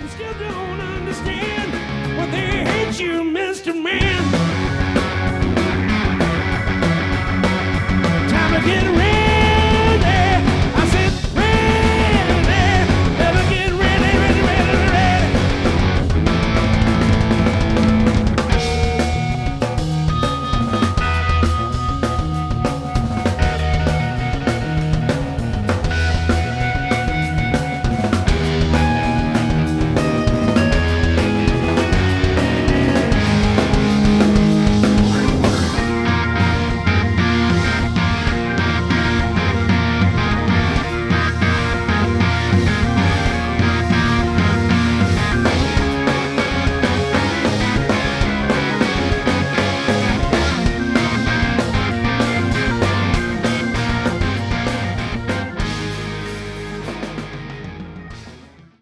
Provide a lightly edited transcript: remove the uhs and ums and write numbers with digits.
You still don't understand, but they hate you, Mr. Man.